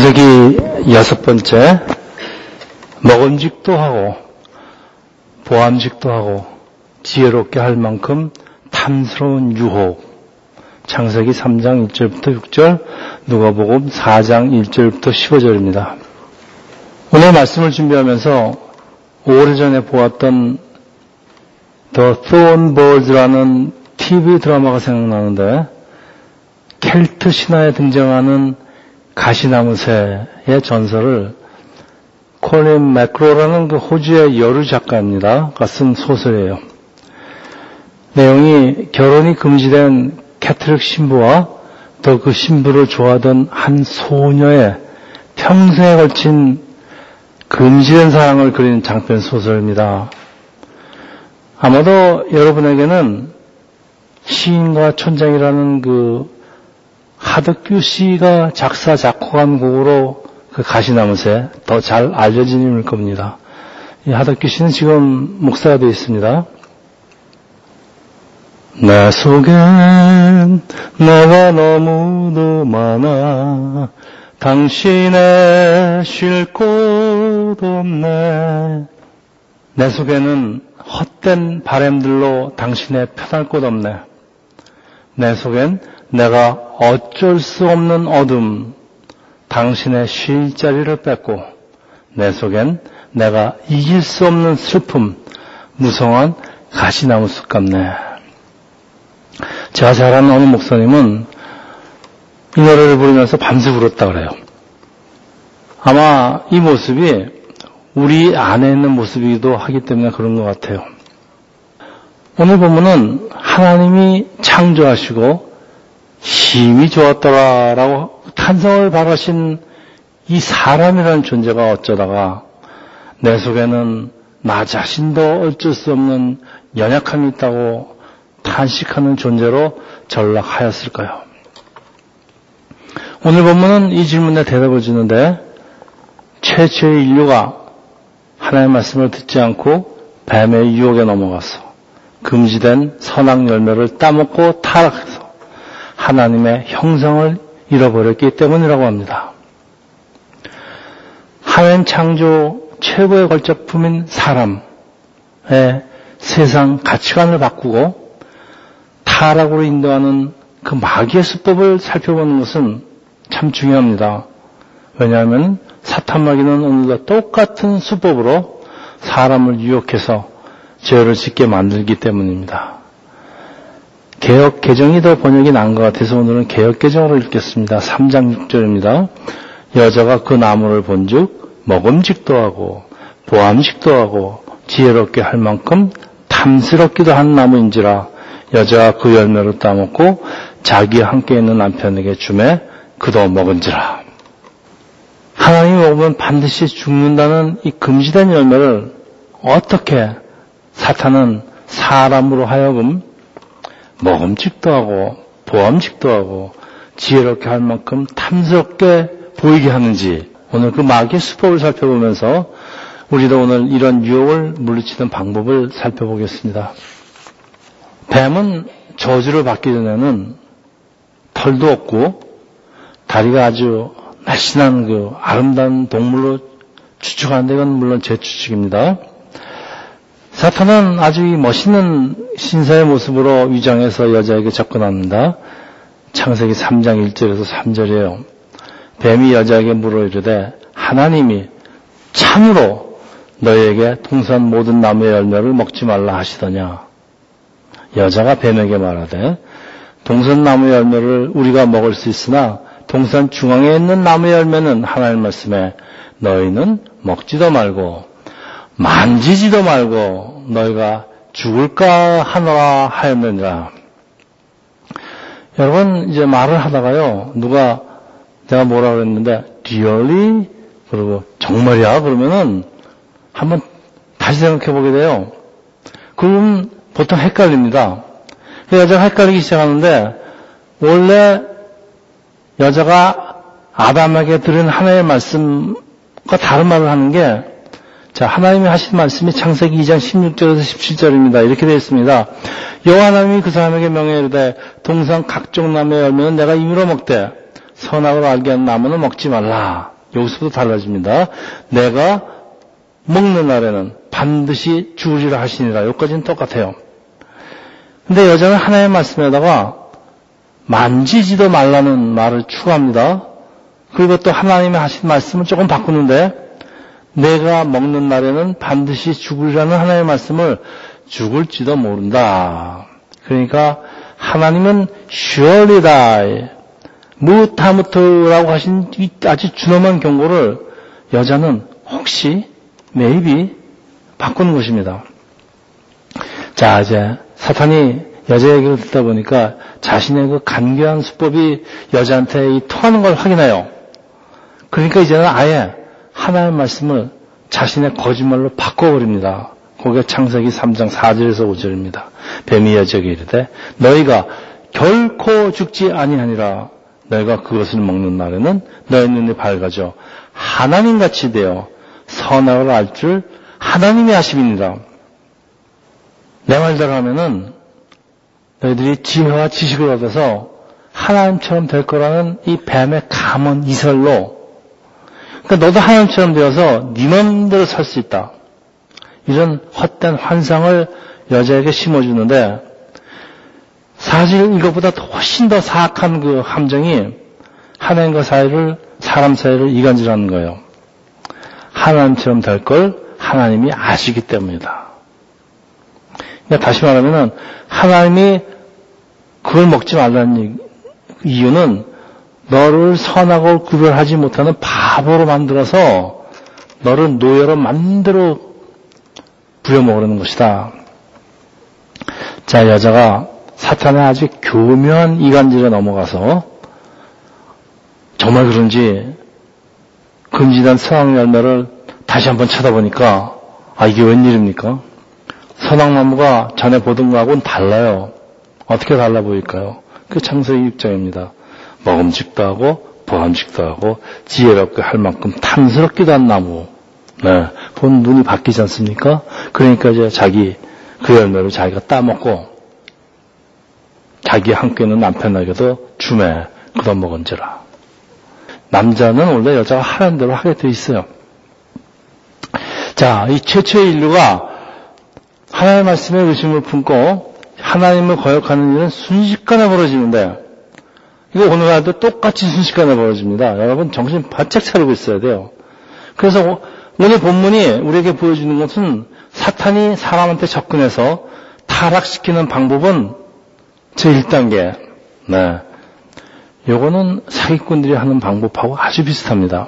창세기 6번째, 먹음직도 하고 보암직도 하고 지혜롭게 할 만큼 탐스러운 유혹. 창세기 3장 1절부터 6절, 누가복음 4장 1절부터 15절입니다. 오늘 말씀을 준비하면서 오래전에 보았던 The Thornbirds라는 TV 드라마가 생각나는데, 켈트 신화에 등장하는 가시나무새의 전설을 콜린 매크로라는 그 호주의 여류 작가입니다.가 쓴 소설이에요. 내용이 결혼이 금지된 캐트릭 신부와 또 그 신부를 좋아하던 한 소녀의 평생에 걸친 금지된 사랑을 그린 장편 소설입니다. 아마도 여러분에게는 시인과 촌장이라는 그 하덕규 씨가 작사 작곡한 곡으로 그 가시나무새 더 잘 알려진 인물 겁니다. 이 하덕규 씨는 지금 목사가 되어 있습니다. 내 속엔 내가 너무도 많아 당신의 쉴 곳 없네. 내 속에는 헛된 바램들로 당신의 편할 곳 없네. 내 속엔 내가 어쩔 수 없는 어둠, 당신의 쉴 자리를 뺏고, 내 속엔 내가 이길 수 없는 슬픔, 무성한 가시나무 숲 같네. 제가 잘 아는 어느 목사님은 이 노래를 부르면서 밤새 울었다 그래요. 아마 이 모습이 우리 안에 있는 모습이기도 하기 때문에 그런 것 같아요. 오늘 보면은 하나님이 창조하시고 힘이 좋았더라라고 탄성을 바라신 이 사람이라는 존재가 어쩌다가 내 속에는 나 자신도 어쩔 수 없는 연약함이 있다고 탄식하는 존재로 전락하였을까요? 오늘 보면은 이 질문에 대답을 주는데, 최초의 인류가 하나님의 말씀을 듣지 않고 뱀의 유혹에 넘어가서 금지된 선악 열매를 따먹고 타락해서 하나님의 형상을 잃어버렸기 때문이라고 합니다. 하나님 창조 최고의 걸작품인 사람의 세상 가치관을 바꾸고 타락으로 인도하는 그 마귀의 수법을 살펴보는 것은 참 중요합니다. 왜냐하면 사탄 마귀는 오늘도 똑같은 수법으로 사람을 유혹해서 죄를 짓게 만들기 때문입니다. 개역 개정이 더 번역이 나은 것 같아서 오늘은 개역 개정으로 읽겠습니다. 3장 6절입니다. 여자가 그 나무를 본즉 먹음직도 하고 보암직도 하고 지혜롭게 할 만큼 탐스럽기도 한 나무인지라 여자가 그 열매를 따먹고 자기와 함께 있는 남편에게 주매 그도 먹은지라. 하나님이 먹으면 반드시 죽는다는 이 금지된 열매를 어떻게 사탄은 사람으로 하여금 먹음직도 하고 보암직도 하고 지혜롭게 할 만큼 탐스럽게 보이게 하는지, 오늘 그 마귀의 수법을 살펴보면서 우리도 오늘 이런 유혹을 물리치는 방법을 살펴보겠습니다. 뱀은 저주를 받기 전에는 털도 없고 다리가 아주 날씬한 그 아름다운 동물로 추측하는데, 이건 물론 제 추측입니다. 사탄은 아주 멋있는 신사의 모습으로 위장해서 여자에게 접근합니다. 창세기 3장 1절에서 3절이에요. 뱀이 여자에게 물어 이르되 하나님이 참으로 너희에게 동산 모든 나무의 열매를 먹지 말라 하시더냐. 여자가 뱀에게 말하되 동산 나무의 열매를 우리가 먹을 수 있으나 동산 중앙에 있는 나무의 열매는 하나님 말씀에 너희는 먹지도 말고 만지지도 말고 너희가 죽을까 하노라 하였느니라. 여러분, 이제 말을 하다가요, 누가 내가 뭐라 그랬는데 really? 그리고 정말이야? 그러면은 한번 다시 생각해 보게 돼요. 그럼 보통 헷갈립니다. 여자가 헷갈리기 시작하는데, 원래 여자가 아담에게 들은 하나님의 말씀과 다른 말을 하는 게, 자, 하나님이 하신 말씀이 창세기 2장 16절에서 17절입니다. 이렇게 되어 있습니다. 여호와 하나님이 그 사람에게 명해 이르되 동산 각종 나무의 열매는 내가 임의로 먹되 선악을 알게 하는 나무는 먹지 말라. 여기서부터 달라집니다. 내가 먹는 날에는 반드시 죽으리라 하시니라. 여기까지는 똑같아요. 근데 여자는 하나님의 말씀에다가 만지지도 말라는 말을 추가합니다. 그리고 또 하나님이 하신 말씀을 조금 바꾸는데 내가 먹는 날에는 반드시 죽으리라는 하나님의 말씀을 죽을지도 모른다. 그러니까 하나님은 surely die, 무타무트라고 하신 이 아주 준엄한 경고를 여자는 혹시, maybe 바꾸는 것입니다. 자, 이제 사탄이 여자 얘기를 듣다 보니까 자신의 그 간교한 수법이 여자한테 통하는 걸 확인해요. 그러니까 이제는 아예 하나님의 말씀을 자신의 거짓말로 바꿔버립니다. 그게 창세기 3장 4절에서 5절입니다. 뱀이 여자에게 이르되 너희가 결코 죽지 아니하니라. 너희가 그것을 먹는 날에는 너희 눈이 밝아져 하나님같이 되어 선악을 알 줄 하나님이 하심이니라. 내 말대로 하면은 너희들이 지혜와 지식을 얻어서 하나님처럼 될 거라는 이 뱀의 감언 이설로, 그러니까 너도 하나님처럼 되어서 네 맘대로 살 수 있다. 이런 헛된 환상을 여자에게 심어주는데 사실 이것보다 훨씬 더 사악한 그 함정이 하나님과 사람 사이를 이간질하는 거예요. 하나님처럼 될 걸 하나님이 아시기 때문이다. 그러니까 다시 말하면은 하나님이 그걸 먹지 말라는 이유는 너를 선악을 구별하지 못하는 바보로 만들어서 너를 노예로 만들어 부려먹으려는 것이다. 자, 여자가 사탄의 아주 교묘한 이간질에 넘어가서 정말 그런지 금지된 선악 열매를 다시 한번 쳐다보니까 이게 웬일입니까? 선악나무가 전에 보던 거하고는 달라요. 어떻게 달라 보일까요? 그 창세기 6장입니다. 먹음직도 하고 보암직도 하고 지혜롭게 할 만큼 탐스럽기도 한 나무. 네, 본 눈이 바뀌지 않습니까? 그러니까 이제 그 열매를 자기가 따먹고 자기 함께 있는 남편에게도 주매 걷어먹은지라. 남자는 원래 여자가 하라는 대로 하게 돼 있어요. 자, 이 최초의 인류가 하나님의 말씀에 의심을 품고 하나님을 거역하는 일은 순식간에 벌어지는데 이거 오늘날도 똑같이 순식간에 벌어집니다. 여러분 정신 바짝 차리고 있어야 돼요. 그래서 오늘 본문이 우리에게 보여주는 것은 사탄이 사람한테 접근해서 타락시키는 방법은 제1단계. 네. 요거는 사기꾼들이 하는 방법하고 아주 비슷합니다.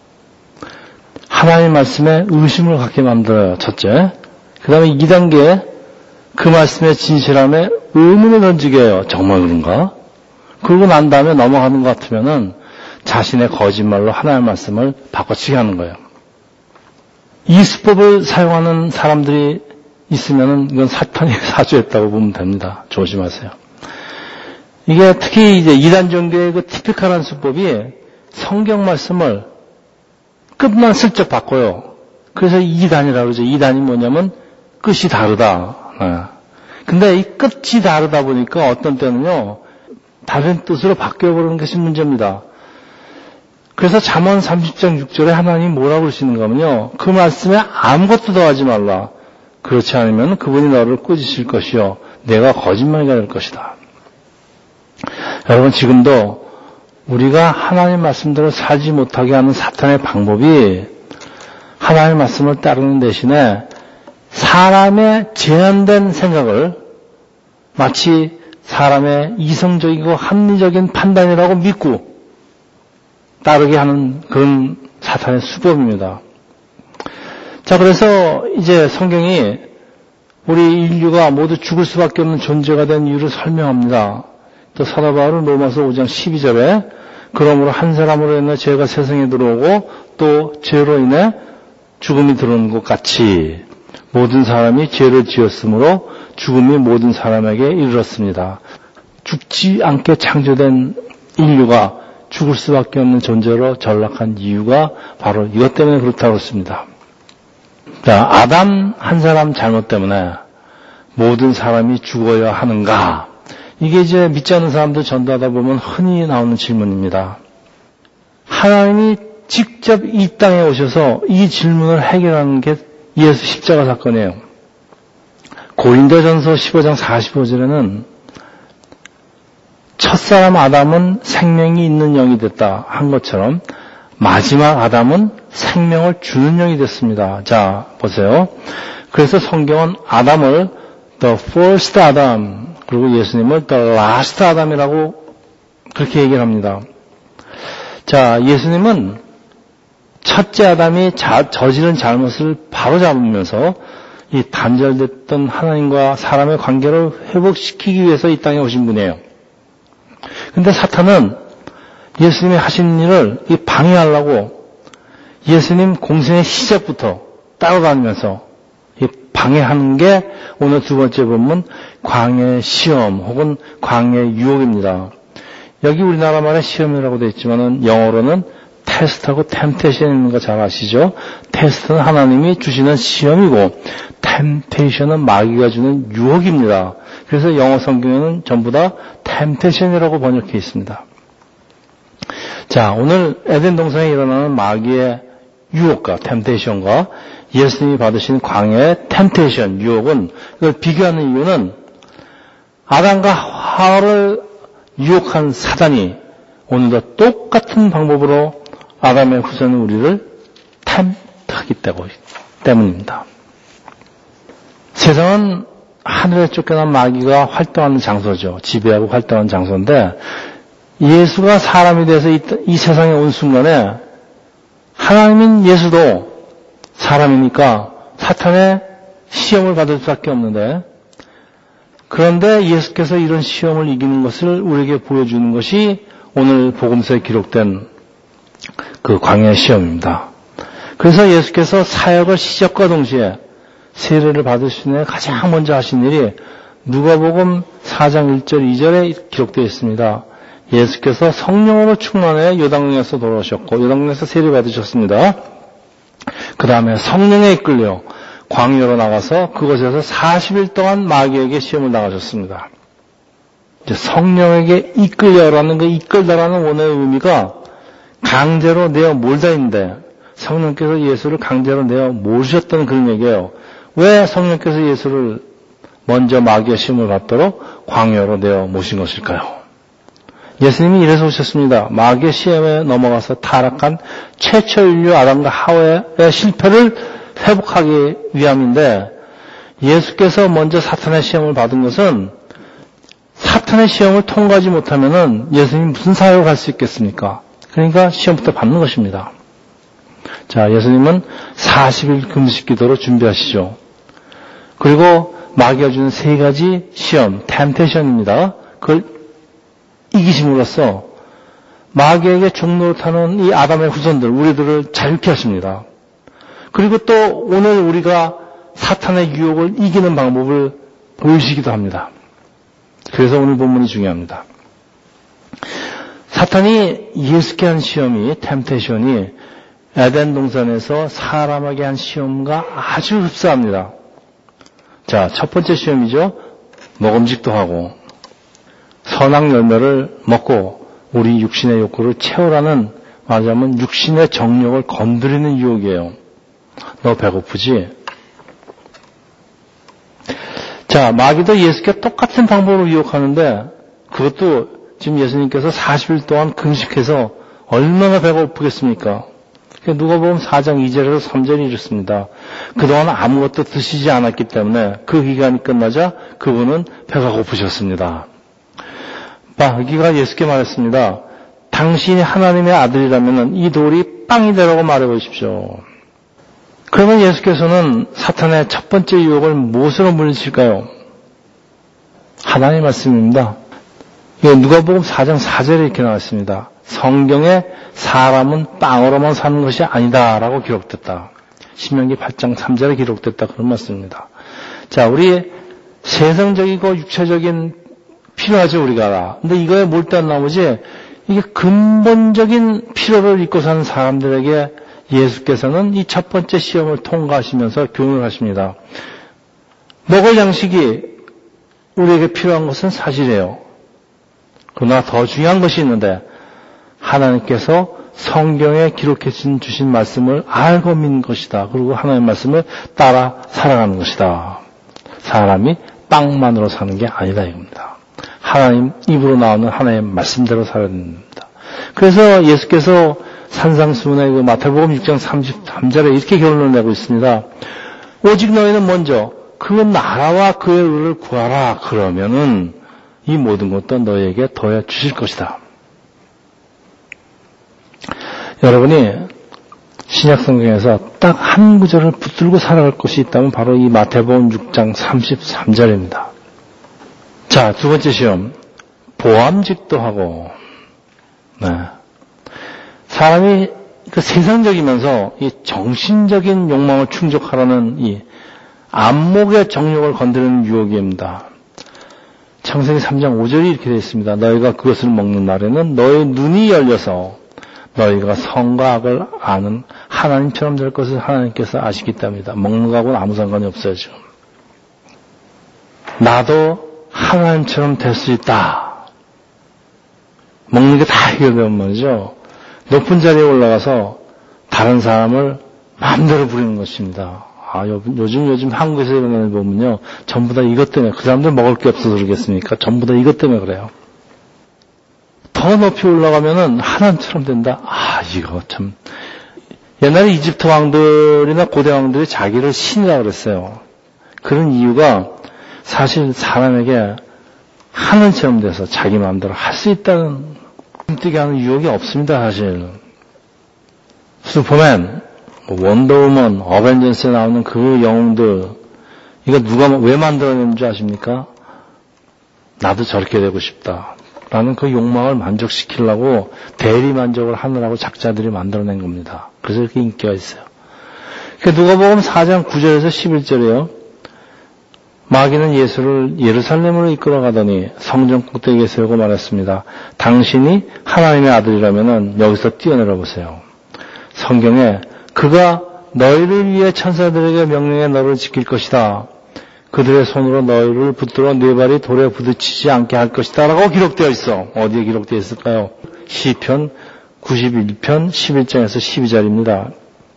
하나님의 말씀에 의심을 갖게 만들어요. 첫째. 그 다음에 2단계, 그 말씀의 진실함에 의문을 던지게 해요. 정말 그런가? 그러고 난 다음에 넘어가는 것 같으면은 자신의 거짓말로 하나님의 말씀을 바꿔치게 하는 거예요. 이 수법을 사용하는 사람들이 있으면은 이건 사탄이 사주했다고 보면 됩니다. 조심하세요. 이게 특히 이제 이단 종교의 그 티피컬한 수법이 성경 말씀을 끝만 슬쩍 바꿔요. 그래서 이단이라고 그러죠. 이단이 뭐냐면 끝이 다르다. 근데 이 끝이 다르다 보니까 어떤 때는요, 다른 뜻으로 바뀌어버리는 것이 문제입니다. 그래서 잠언 30장 6절에 하나님이 뭐라고 그러시는가 하면요, 그 말씀에 아무것도 더하지 말라. 그렇지 않으면 그분이 너를 꾸짖으실 것이요, 내가 거짓말이가 될 것이다. 여러분, 지금도 우리가 하나님의 말씀대로 살지 못하게 하는 사탄의 방법이 하나님의 말씀을 따르는 대신에 사람의 제한된 생각을 마치 사람의 이성적이고 합리적인 판단이라고 믿고 따르게 하는 그런 사탄의 수법입니다. 자, 그래서 이제 성경이 우리 인류가 모두 죽을 수밖에 없는 존재가 된 이유를 설명합니다. 또 사도 바울은 로마서 5장 12절에 그러므로 한 사람으로 인해 죄가 세상에 들어오고 또 죄로 인해 죽음이 들어오는 것 같이 모든 사람이 죄를 지었으므로 죽음이 모든 사람에게 이르렀습니다. 죽지 않게 창조된 인류가 죽을 수밖에 없는 존재로 전락한 이유가 바로 이것 때문에 그렇다고 했습니다. 자, 아담 한 사람 잘못 때문에 모든 사람이 죽어야 하는가? 이게 이제 믿지 않는 사람들 전도하다 보면 흔히 나오는 질문입니다. 하나님이 직접 이 땅에 오셔서 이 질문을 해결하는 게 예수 십자가 사건이에요. 고린도전서 15장 45절에는 첫사람 아담은 생명이 있는 영이 됐다 한 것처럼 마지막 아담은 생명을 주는 영이 됐습니다. 자, 보세요. 그래서 성경은 아담을 the first Adam 그리고 예수님을 the last Adam이라고 그렇게 얘기를 합니다. 자, 예수님은 첫째 아담이 저지른 잘못을 바로잡으면서 이 단절됐던 하나님과 사람의 관계를 회복시키기 위해서 이 땅에 오신 분이에요. 근데 사탄은 예수님이 하신 일을 방해하려고 예수님 공생의 시작부터 따라다니면서 방해하는 게 오늘 두 번째 본문 광야의 시험 혹은 광야의 유혹입니다. 여기 우리나라 말에 시험이라고 되어 있지만은 영어로는 테스트하고 템테이션 있는 거 잘 아시죠? 테스트는 하나님이 주시는 시험이고 템테이션은 마귀가 주는 유혹입니다. 그래서 영어 성경에는 전부 다 템테이션이라고 번역해 있습니다. 자, 오늘 에덴 동산에 일어나는 마귀의 유혹과 템테이션과 예수님이 받으신 광야의 템테이션, 유혹은 이걸 비교하는 이유는 아담과 하와를 유혹한 사단이 오늘도 똑같은 방법으로 아담의 후손 우리를 템트하기 때문입니다. 세상은 하늘에 쫓겨난 마귀가 활동하는 장소죠. 지배하고 활동하는 장소인데 예수가 사람이 돼서 이 세상에 온 순간에 하나님인 예수도 사람이니까 사탄의 시험을 받을 수밖에 없는데 그런데 예수께서 이런 시험을 이기는 것을 우리에게 보여주는 것이 오늘 복음서에 기록된 그 광야의 시험입니다. 그래서 예수께서 사역을 시작과 동시에 세례를 받으신 후에 가장 먼저 하신 일이 누가복음 4장 1절 2절에 기록되어 있습니다. 예수께서 성령으로 충만해 요단강에서 돌아오셨고 요단강에서 세례 받으셨습니다. 그 다음에 성령에 이끌려 광야로 나가서 그곳에서 40일 동안 마귀에게 시험을 나가셨습니다. 이제 성령에게 이끌려라는 그 이끌다라는 원어의 의미가 강제로 내어 몰다 있는데 성령께서 예수를 강제로 내어 모으셨다는 그런 얘기예요. 왜 성령께서 예수를 먼저 마귀의 시험을 받도록 광야로 내어 모신 것일까요? 예수님이 이래서 오셨습니다. 마귀의 시험에 넘어가서 타락한 최초 인류 아담과 하와의 실패를 회복하기 위함인데 예수께서 먼저 사탄의 시험을 받은 것은 사탄의 시험을 통과하지 못하면은 예수님이 무슨 사역을 할 수 있겠습니까? 그러니까 시험부터 받는 것입니다. 자, 예수님은 40일 금식 기도로 준비하시죠. 그리고 마귀가 주는 세 가지 시험, 템테이션입니다. 그걸 이기심으로써 마귀에게 종노릇하는 이 아담의 후손들, 우리들을 자유케 하십니다. 그리고 또 오늘 우리가 사탄의 유혹을 이기는 방법을 보여주시기도 합니다. 그래서 오늘 본문이 중요합니다. 사탄이 예수께 한 시험이, 템테이션이 에덴 동산에서 사람에게 한 시험과 아주 흡사합니다. 자, 첫 번째 시험이죠. 먹음직도 하고 선악 열매를 먹고 우리 육신의 욕구를 채우라는 말하자면 육신의 정욕을 건드리는 유혹이에요. 너 배고프지? 자, 마귀도 예수께 똑같은 방법으로 유혹하는데 그것도 지금 예수님께서 40일 동안 금식해서 얼마나 배고프겠습니까? 누가복음 4장 2절에서 3절이 이렇습니다. 그동안 아무것도 드시지 않았기 때문에 그 기간이 끝나자 그분은 배가 고프셨습니다. 마귀가 예수께 말했습니다. 당신이 하나님의 아들이라면 이 돌이 빵이 되라고 말해보십시오. 그러면 예수께서는 사탄의 첫 번째 유혹을 무엇으로 물리칠까요? 하나님의 말씀입니다. 누가복음 4장 4절에 이렇게 나왔습니다. 성경에 사람은 빵으로만 사는 것이 아니다라고 기록됐다. 신명기 8장 3절에 기록됐다. 그런 말씀입니다. 자, 우리 세상적이고 육체적인 필요하죠, 우리가. 근데 이거에 몰두한 나머지 이게 근본적인 필요를 잊고 사는 사람들에게 예수께서는 이 첫 번째 시험을 통과하시면서 교훈을 하십니다. 먹을 양식이 우리에게 필요한 것은 사실이에요. 그러나 더 중요한 것이 있는데 하나님께서 성경에 기록해 주신 말씀을 알고 믿는 것이다. 그리고 하나님의 말씀을 따라 살아가는 것이다. 사람이 빵만으로 사는 게 아니다 이겁니다. 하나님 입으로 나오는 하나님의 말씀대로 살아야 됩니다. 그래서 예수께서 산상수훈의 그 마태복음 6장 33절에 이렇게 결론을 내고 있습니다. 오직 너희는 먼저 그 나라와 그의 의를 구하라. 그러면은 이 모든 것도 너희에게 더해 주실 것이다. 여러분이 신약성경에서 딱 한 구절을 붙들고 살아갈 것이 있다면 바로 이 마태복음 6장 33절입니다. 자, 두 번째 시험. 보암직도 하고, 네. 사람이 그 세상적이면서 이 정신적인 욕망을 충족하라는 이 안목의 정욕을 건드리는 유혹입니다. 창세기 3장 5절이 이렇게 되어 있습니다. 너희가 그것을 먹는 날에는 너희 눈이 열려서 너희가 선과 악을 아는 하나님처럼 될 것을 하나님께서 아시기 때문이다. 먹는 거하고는 아무 상관이 없어요, 지금. 나도 하나님처럼 될 수 있다. 먹는 게 다 해결되면 말이죠. 높은 자리에 올라가서 다른 사람을 마음대로 부리는 것입니다. 요즘 한국에서 일어나는 거 보면요. 전부 다 이것 때문에, 그 사람들 먹을 게 없어서 그러겠습니까? 전부 다 이것 때문에 그래요. 더 높이 올라가면은 하나님처럼 된다. 이거 참. 옛날에 이집트 왕들이나 고대 왕들이 자기를 신이라고 그랬어요. 그런 이유가 사실 사람에게 하나님처럼 돼서 자기 마음대로 할 수 있다는 꿈뛰게 하는 유혹이 없습니다, 사실. 슈퍼맨, 원더우먼, 어벤져스에 나오는 그 영웅들, 이거 누가 왜 만들어낸 줄 아십니까? 나도 저렇게 되고 싶다. 라는 그 욕망을 만족시키려고 대리만족을 하느라고 작자들이 만들어낸 겁니다. 그래서 이렇게 인기가 있어요. 누가복음 4장 9절에서 11절이에요. 마귀는 예수를 예루살렘으로 이끌어가더니 성전 꼭대기에 세우고 말했습니다. 당신이 하나님의 아들이라면 여기서 뛰어내려 보세요. 성경에 그가 너희를 위해 천사들에게 명령해 너를 지킬 것이다. 그들의 손으로 너희를 붙들어 네 발이 돌에 부딪히지 않게 할 것이다 라고 기록되어 있어. 어디에 기록되어 있을까요? 시편 91편 11장에서 12절입니다.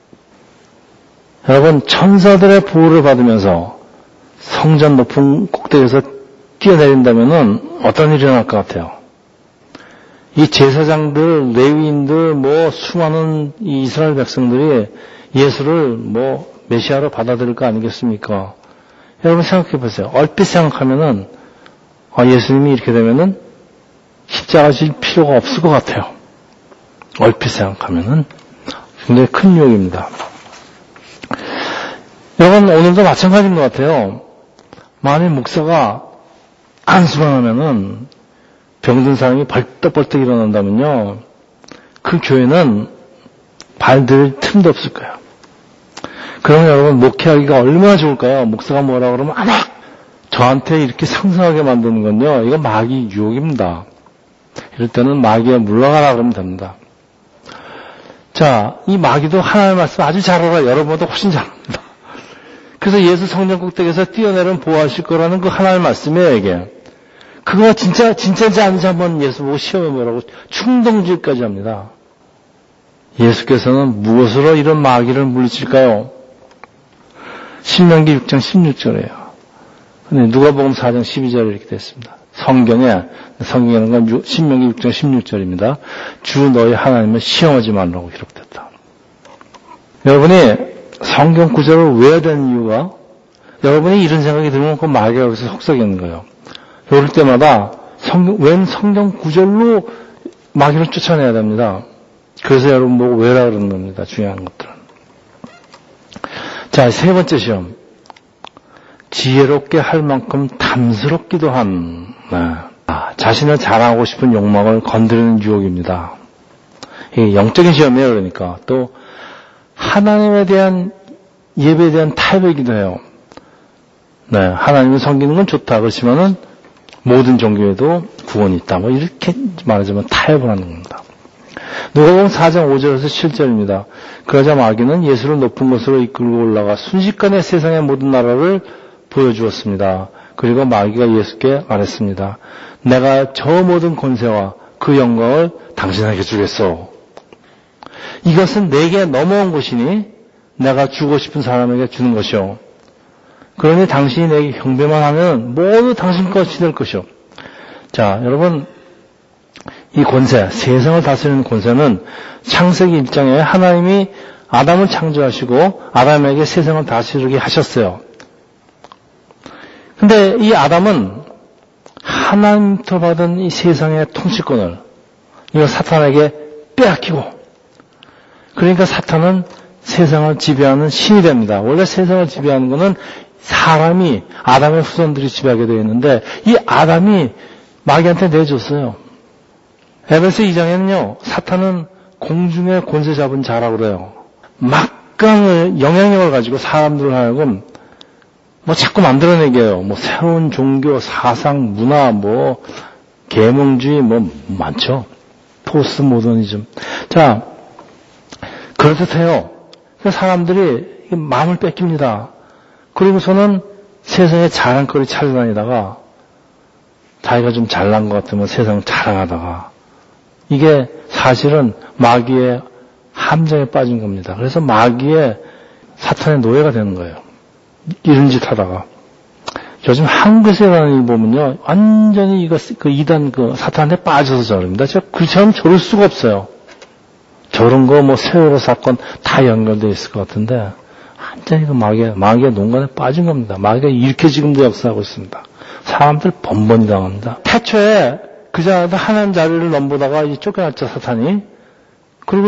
여러분, 천사들의 보호를 받으면서 성전 높은 꼭대기에서 뛰어내린다면은 어떤 일이 일어날 것 같아요? 이 제사장들, 레위인들, 수많은 이 이스라엘 백성들이 예수를 메시아로 받아들일 거 아니겠습니까? 여러분 생각해 보세요. 얼핏 생각하면은, 예수님이 이렇게 되면은 십자가 질 필요가 없을 것 같아요. 얼핏 생각하면은 굉장히 큰 유혹입니다. 여러분, 오늘도 마찬가지인 것 같아요. 만일 목사가 안수방하면은 병든 사람이 벌떡벌떡 일어난다면요, 그 교회는 발들 틈도 없을 거예요. 그러면 여러분, 목회하기가 얼마나 좋을까요? 목사가 뭐라 그러면, 저한테 이렇게 상상하게 만드는 건요, 이건 마귀 유혹입니다. 이럴 때는 마귀에 물러가라 그러면 됩니다. 자, 이 마귀도 하나님의 말씀 아주 잘 알아. 여러분보다 훨씬 잘 압니다. 그래서 예수 성전 꼭대기에서 뛰어내리면 보호하실 거라는 그 하나님의 말씀이에요, 이게. 그거 진짜인지 아닌지 한번 예수 보고 시험해보라고 충동질까지 합니다. 예수께서는 무엇으로 이런 마귀를 물리칠까요? 신명기 6장 16절이에요. 근데 누가복음 4장 12절에 이렇게 됐습니다. 성경에는 건 신명기 6장 16절입니다. 주 너희 하나님을 시험하지 말라고 기록됐다. 여러분이 성경 구절을 외워야 되는 이유가, 여러분이 이런 생각이 들면 그 마귀가 여기서 속삭이는 거예요. 그럴 때마다 웬 성경 구절로 마귀를 쫓아내야 됩니다. 그래서 여러분 보고 외라 그러는 겁니다. 중요한 것들은. 자, 세 번째 시험. 지혜롭게 할 만큼 탐스럽기도 한, 자신을 자랑하고 싶은 욕망을 건드리는 유혹입니다. 이게 영적인 시험이에요, 그러니까. 또 하나님에 대한 예배에 대한 타협이기도 해요. 하나님을 섬기는 건 좋다. 그렇지만은 모든 종교에도 구원이 있다. 이렇게 말하자면 타협을 하는 겁니다. 누가복음 4장 5절에서 7절입니다. 그러자 마귀는 예수를 높은 곳으로 이끌고 올라가 순식간에 세상의 모든 나라를 보여주었습니다. 그리고 마귀가 예수께 말했습니다. 내가 저 모든 권세와 그 영광을 당신에게 주겠소. 이것은 내게 넘어온 것이니 내가 주고 싶은 사람에게 주는 것이요. 그러니 당신이 내게 경배만 하면 모두 당신 것이 될 것이요. 자, 여러분, 이 권세, 세상을 다스리는 권세는 창세기 1장에 하나님이 아담을 창조하시고 아담에게 세상을 다스리게 하셨어요. 근데 이 아담은 하나님부터 받은 이 세상의 통치권을 이거 사탄에게 빼앗기고, 그러니까 사탄은 세상을 지배하는 신이 됩니다. 원래 세상을 지배하는 것은 사람이, 아담의 후손들이 지배하게 되어 있는데 이 아담이 마귀한테 내줬어요. 에베소 2장에는요, 사탄은 공중에 권세 잡은 자라고 그래요. 막강의 영향력을 가지고 사람들을 하여금 자꾸 만들어내게 해요. 새로운 종교, 사상, 문화, 계몽주의, 많죠. 포스트 모더니즘. 자, 그렇듯해요. 사람들이 마음을 뺏깁니다. 그리고서는 세상에 자랑거리 찾아다니다가 자기가 좀 잘난 것 같으면 세상 자랑하다가, 이게 사실은 마귀의 함정에 빠진 겁니다. 그래서 마귀의 사탄의 노예가 되는 거예요. 이런 짓 하다가. 요즘 한국에서 일어나는 일 보면요, 완전히 이단 사탄한테 빠져서 저럽니다. 그처럼 저럴 수가 없어요. 저런 거 세월호 사건 다 연결되어 있을 것 같은데, 완전히 마귀의 농간에 빠진 겁니다. 마귀가 이렇게 지금도 역사하고 있습니다. 사람들 번번이 당합니다. 태초에 그자도 하나님 자리를 넘보다가 쫓겨났죠, 사탄이. 그리고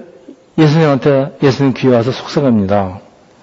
예수님 귀에 와서 속삭입니다.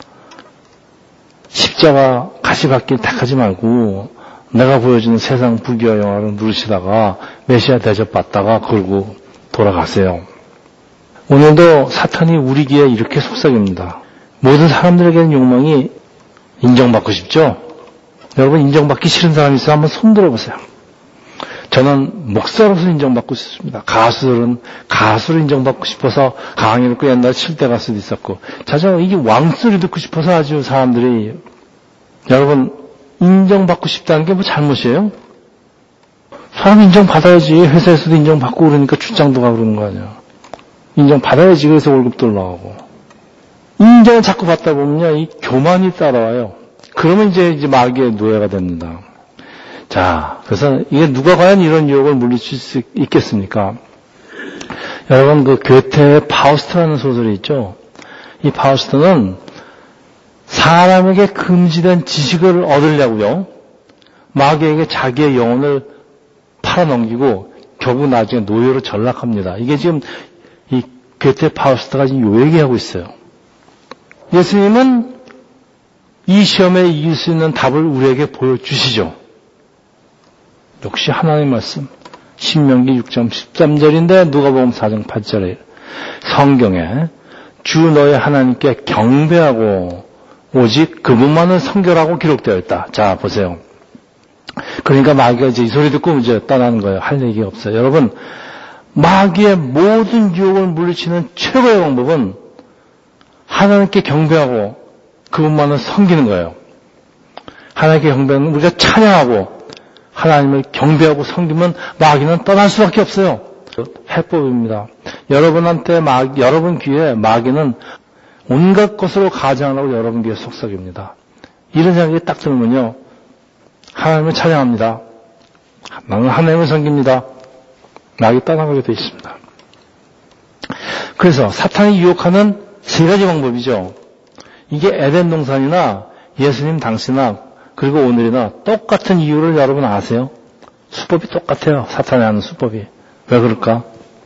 십자가 가시밭길 택하지 말고 내가 보여주는 세상 부귀와 영화를 누르시다가 메시아 대접받다가 그러고 돌아가세요. 오늘도 사탄이 우리 귀에 이렇게 속삭입니다. 모든 사람들에게는 욕망이 인정받고 싶죠? 여러분, 인정받기 싫은 사람이 있어요? 한번 손 들어보세요. 저는 목사로서 인정받고 싶습니다. 가수들은 가수로 인정받고 싶어서 강의를 듣고 옛날에 7대 가수도 있었고, 이게 왕소리 듣고 싶어서 아주 사람들이, 여러분, 인정받고 싶다는 게 잘못이에요? 사람 인정받아야지. 회사에서도 인정받고 그러니까 출장도 가고 그러는 거 아니야. 인정받아야지. 그래서 월급도 올라가고. 인정을 자꾸 받다 보면요, 이 교만이 따라와요. 그러면 이제 마귀의 노예가 됩니다. 자, 그래서 이게 누가 과연 이런 유혹을 물리칠 수 있겠습니까? 여러분, 괴테의 파우스트라는 소설이 있죠? 이 파우스트는 사람에게 금지된 지식을 얻으려고요, 마귀에게 자기의 영혼을 팔아넘기고 결국 나중에 노예로 전락합니다. 이게 지금 이 괴테 파우스트가 지금 요 얘기하고 있어요. 예수님은 이 시험에 이길 수 있는 답을 우리에게 보여주시죠. 역시 하나님의 말씀. 신명기 6장 13절인데 누가복음 4장 8절에 성경에 주 너의 하나님께 경배하고 오직 그분만을 성결하고 기록되어 있다. 자, 보세요. 그러니까 마귀가 이 소리 듣고 떠나는 거예요. 할 얘기가 없어요. 여러분, 마귀의 모든 유혹을 물리치는 최고의 방법은 하나님께 경배하고 그분만을 섬기는 거예요. 하나님께 경배하는, 우리가 찬양하고 하나님을 경배하고 섬기면 마귀는 떠날 수밖에 없어요. 해법입니다. 여러분 귀에 마귀는 온갖 것으로 가장하려고 여러분 귀에 속삭입니다. 이런 생각이 딱 들면요, 하나님을 찬양합니다. 나는 하나님을 섬깁니다. 마귀 떠나가게 되어 있습니다. 그래서 사탄이 유혹하는 세 가지 방법이죠. 이게 에덴 동산이나 예수님 당시나 그리고 오늘이나 똑같은 이유를 여러분 아세요? 수법이 똑같아요. 사탄이 하는 수법이. 왜 그럴까?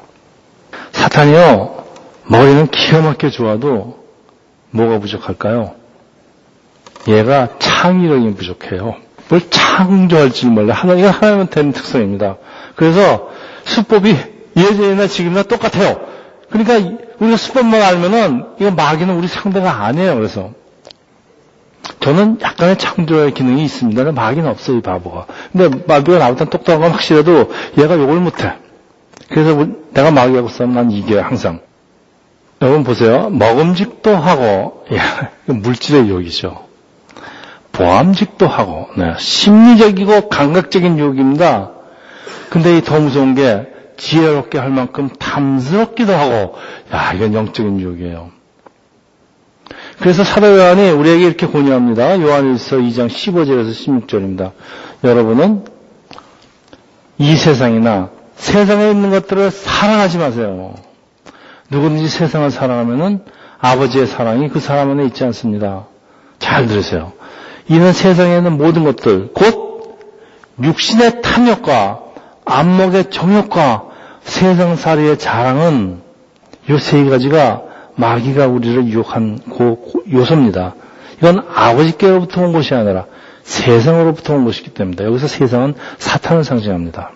사탄이요, 머리는 기가 막혀 좋아도 뭐가 부족할까요? 얘가 창의력이 부족해요. 뭘 창조할지 몰라. 이건 하나님한테 되는 특성입니다. 그래서 수법이 예전이나 지금이나 똑같아요. 그러니까 우리가 수법만 알면은 이거 마귀는 우리 상대가 아니에요. 그래서 저는 약간의 창조의 기능이 있습니다. 마귀는 없어요, 이 바보가. 근데 마귀가 나올 땐 똑똑한 건 확실해도 얘가 욕을 못해. 그래서 내가 마귀하고 싸우면 난 이겨요, 항상. 여러분 보세요. 먹음직도 하고, 물질의 유혹이죠. 보암직도 하고, 심리적이고 감각적인 유혹입니다. 근데 이 더 무서운 게 지혜롭게 할 만큼 탐스럽기도 하고, 야, 이건 영적인 유혹이에요. 그래서 사도 요한이 우리에게 이렇게 권유합니다. 요한일서 2장 15절에서 16절입니다. 여러분은 이 세상이나 세상에 있는 것들을 사랑하지 마세요. 누구든지 세상을 사랑하면은 아버지의 사랑이 그 사람 안에 있지 않습니다. 잘 들으세요. 이는 세상에 있는 모든 것들, 곧 육신의 탐욕과 안목의 정욕과 세상살이의 자랑은 이 세 가지가 마귀가 우리를 유혹한 요소입니다. 이건 아버지께로부터 온 것이 아니라 세상으로부터 온 것이기 때문입니다. 여기서 세상은 사탄을 상징합니다.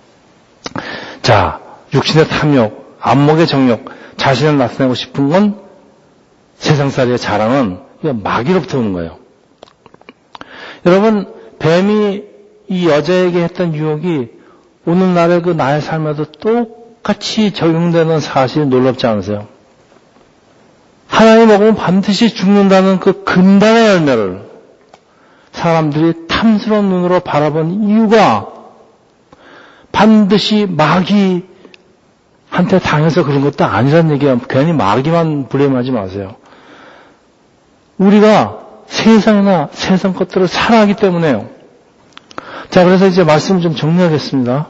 자, 육신의 탐욕, 안목의 정욕, 자신을 나타내고 싶은 건 세상살이의 자랑은 이건 마귀로부터 오는 거예요. 여러분, 뱀이 이 여자에게 했던 유혹이 오늘날의 그 나의 삶에도 똑같이 적용되는 사실이 놀랍지 않으세요? 하나님 먹으면 반드시 죽는다는 그 금단의 열매를 사람들이 탐스러운 눈으로 바라본 이유가 반드시 마귀한테 당해서 그런 것도 아니란 얘기야. 괜히 마귀만 블레임하지 마세요. 우리가 세상이나 세상 것들을 사랑하기 때문에요. 자, 그래서 이제 말씀을 좀 정리하겠습니다.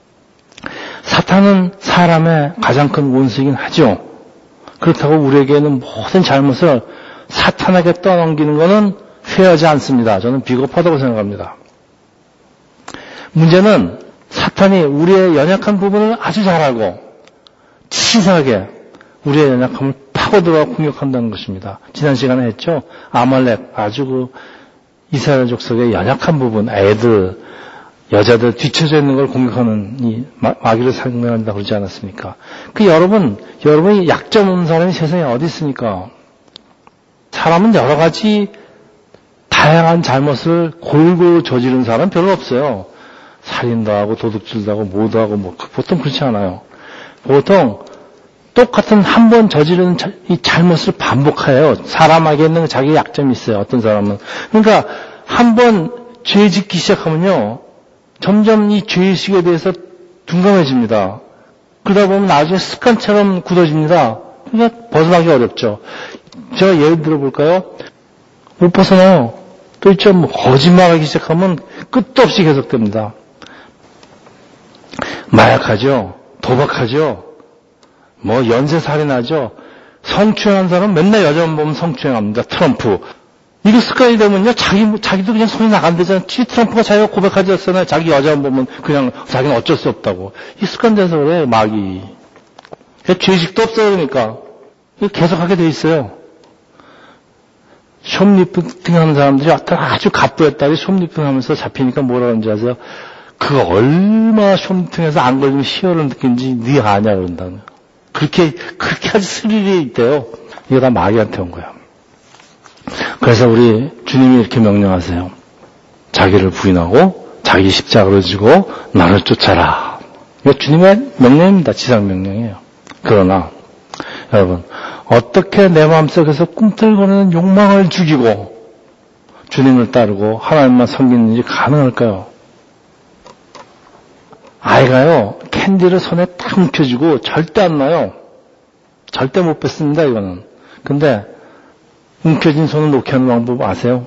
사탄은 사람의 가장 큰 원수이긴 하죠. 그렇다고 우리에게는 모든 잘못을 사탄에게 떠넘기는 것은 회하지 않습니다. 저는 비겁하다고 생각합니다. 문제는 사탄이 우리의 연약한 부분을 아주 잘 알고 치사하게 우리의 연약함을 파고들어 공격한다는 것입니다. 지난 시간에 했죠. 아말렉, 아주 그 이스라엘 족속의 연약한 부분, 애들, 여자들 뒤쳐져 있는 걸 공격하는 이 마귀를 상징한다 그러지 않았습니까? 여러분이 약점 없는 사람이 세상에 어디 있습니까? 사람은 여러 가지 다양한 잘못을 골고루 저지른 사람은 별로 없어요. 살인도 하고 도둑질도 하고 뭐도 하고 뭐 보통 그렇지 않아요. 보통 똑같은 한 번 저지른 이 잘못을 반복해요. 사람에게는 자기 약점이 있어요. 어떤 사람은. 그러니까 한 번 죄 짓기 시작하면요. 점점 이 죄의식에 대해서 둔감해집니다. 그러다 보면 나중에 습관처럼 굳어집니다. 그러니까 벗어나기 어렵죠. 제가 예를 들어볼까요? 못 벗어나요. 또 있죠. 뭐 거짓말하기 시작하면 끝도 없이 계속됩니다. 마약하죠. 도박하죠. 뭐 연쇄살인하죠. 성추행한 사람은 맨날 여자만 보면 성추행합니다. 트럼프. 이거 습관이 되면요, 자기도 그냥 손이 나간대잖아요. 트럼프가 자기가 고백하지 않았잖아요. 자기 여자만 보면 그냥 자기는 어쩔 수 없다고. 이 습관돼서 그래, 마귀. 죄식도 없어요, 그러니까. 이거 계속하게 돼 있어요. 숍리프팅 하는 사람들이 어떤 아주 갑부였다고 숍리프팅 하면서 잡히니까 뭐라 그러는지 아세요? 그거 얼마나 숍리프팅해서 안 걸리면 희열을 느낀지 네 아냐, 그런다는. 그렇게 아주 스릴이 있대요. 이거 다 마귀한테 온 거야. 그래서 우리 주님이 이렇게 명령하세요. 자기를 부인하고 자기 십자가를 지고 나를 쫓아라. 이거 주님의 명령입니다. 지상 명령이에요. 그러나 여러분, 어떻게 내 마음속에서 꿈틀거리는 욕망을 죽이고 주님을 따르고 하나님만 섬기는 일이 가능할까요? 아이가요, 캔디를 손에 딱 묵혀주고 절대 안 놔요. 절대 못 뺐습니다, 이거는. 근데 움켜진 손을 놓게 하는 방법 아세요?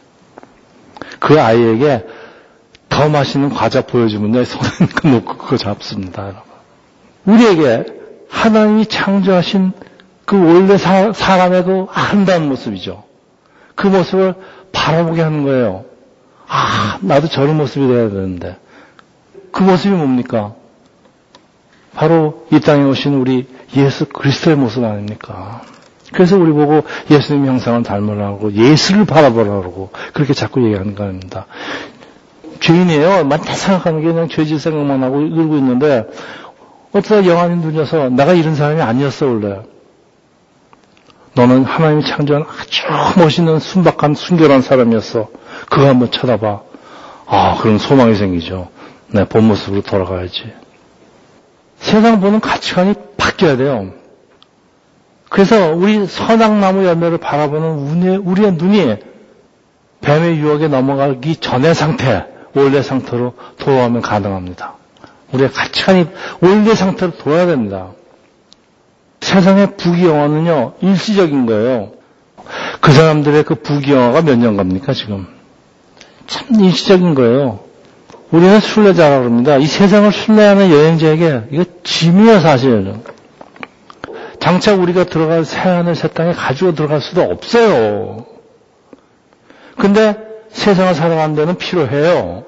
그 아이에게 더 맛있는 과자 보여주면요, 손을 놓고 그거 잡습니다, 여러분. 우리에게 하나님이 창조하신 그 원래 사람의 그 아름다운 모습이죠. 그 모습을 바라보게 하는 거예요. 아, 나도 저런 모습이 돼야 되는데. 그 모습이 뭡니까? 바로 이 땅에 오신 우리 예수 그리스도의 모습 아닙니까? 그래서 우리 보고 예수님 형상을 닮으라고 예수를 바라보라고 그렇게 자꾸 얘기하는 거 아닙니다. 죄인이에요. 만다 생각하는 게 그냥 죄질 생각만 하고 울고 있는데 어쩌다 영안이 눌려서 내가 이런 사람이 아니었어 원래. 너는 하나님이 창조한 아주 멋있는 순박한 순결한 사람이었어. 그거 한번 쳐다봐. 아, 그런 소망이 생기죠. 내 본 모습으로 돌아가야지. 세상 보는 가치관이 바뀌어야 돼요. 그래서 우리 선악나무 열매를 바라보는 우리의 눈이 뱀의 유혹에 넘어가기 전의 상태, 원래 상태로 돌아오면 가능합니다. 우리의 가치관이 원래 상태로 돌아야 됩니다. 세상의 부귀영화는요, 일시적인 거예요. 그 사람들의 그 부귀영화가 몇 년 갑니까, 지금? 참 일시적인 거예요. 우리는 순례자라고 합니다. 이 세상을 순례하는 여행자에게 이거 짐이에요, 사실. 장차 우리가 들어갈 새하늘 새 땅에 가지고 들어갈 수도 없어요. 근데 세상을 살아가는 데는 필요해요.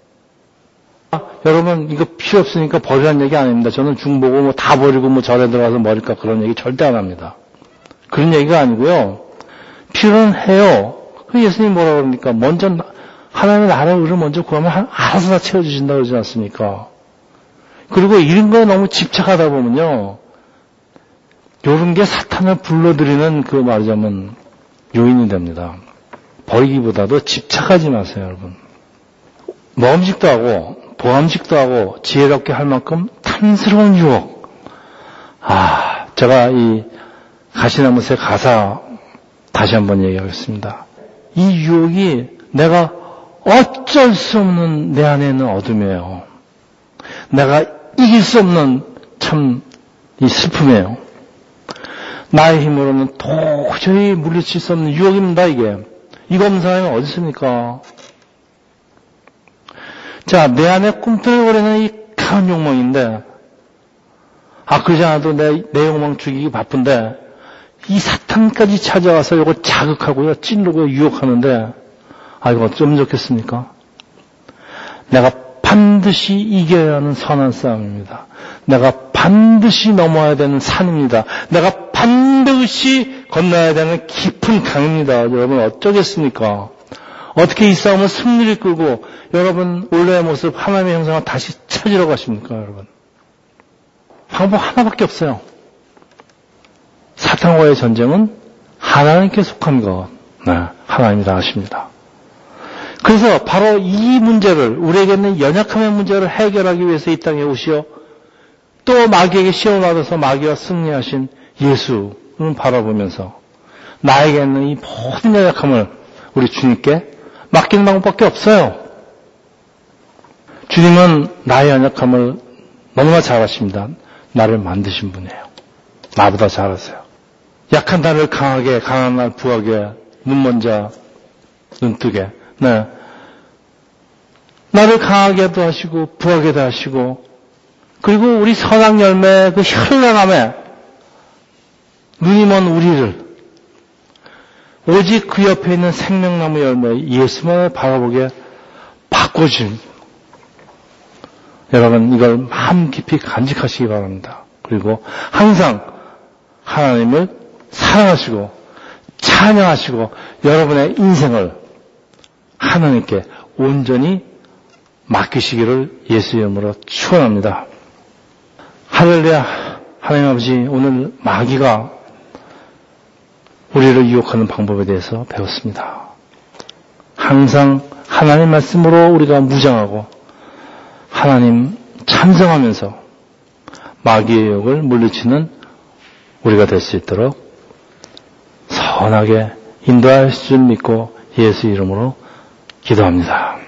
여러분, 이거 필요 없으니까 버리라는 얘기 아닙니다. 저는 중보고 뭐 다 버리고 뭐 절에 들어가서 버릴까 그런 얘기 절대 안 합니다. 그런 얘기가 아니고요. 필요는 해요. 그 예수님이 뭐라고 그럽니까? 먼저 하나님의 나라의 의를 먼저 구하면 알아서 다 채워주신다고 그러지 않습니까? 그리고 이런 거에 너무 집착하다 보면요. 요런 게 사탄을 불러들이는 그 말하자면 요인이 됩니다. 버리기보다도 집착하지 마세요, 여러분. 먹음직도 하고 보암직도 하고 지혜롭게 할 만큼 탐스러운 유혹. 제가 이 가시나무새 가사 다시 한번 얘기하겠습니다. 이 유혹이 내가 어쩔 수 없는 내 안에 있는 어둠이에요. 내가 이길 수 없는 참 이 슬픔이에요. 나의 힘으로는 도저히 물리칠 수 없는 유혹입니다, 이게. 이거 없는 사람이 어디 있습니까? 자, 내 안에 꿈틀거리는 이 강한 욕망인데, 그러지 않아도 내 욕망 죽이기 바쁜데, 이 사탄까지 찾아와서 이걸 자극하고요, 찌르고 유혹하는데, 이거 어쩌면 좋겠습니까? 내가 반드시 이겨야 하는 선한 싸움입니다. 내가 반드시 넘어야 되는 산입니다. 내가 반드시 건너야 되는 깊은 강입니다. 여러분 어쩌겠습니까? 어떻게 이 싸움을 승리를 끌고 여러분 원래의 모습 하나님의 형상을 다시 찾으러 가십니까, 여러분? 방법 하나밖에 없어요. 사탄과의 전쟁은 하나님께 속한 것. 하나님이 다 아십니다. 그래서 바로 이 문제를, 우리에게 있는 연약함의 문제를 해결하기 위해서 이 땅에 오시어 또 마귀에게 시험을 받아서 마귀와 승리하신 예수를 바라보면서 나에게 있는 이 모든 연약함을 우리 주님께 맡기는 방법밖에 없어요. 주님은 나의 연약함을 너무나 잘 아십니다. 나를 만드신 분이에요. 나보다 잘 아세요. 약한 나를 강하게, 강한 날 부하게, 눈 먼 자 눈뜨게. 나를 강하게도 하시고 부하게도 하시고, 그리고 우리 선악 열매의 그 현란함에 눈이 먼 우리를 오직 그 옆에 있는 생명나무 열매 예수만을 바라보게 바꿔주신, 여러분 이걸 마음 깊이 간직하시기 바랍니다. 그리고 항상 하나님을 사랑하시고 찬양하시고 여러분의 인생을 하나님께 온전히 맡기시기를 예수 이름으로 축원합니다. 할렐루야. 하나님 아버지, 오늘 마귀가 우리를 유혹하는 방법에 대해서 배웠습니다. 항상 하나님 말씀으로 우리가 무장하고 하나님 찬성하면서 마귀의 유혹을 물리치는 우리가 될 수 있도록 선하게 인도하실 줄 믿고 예수 이름으로 기도합니다.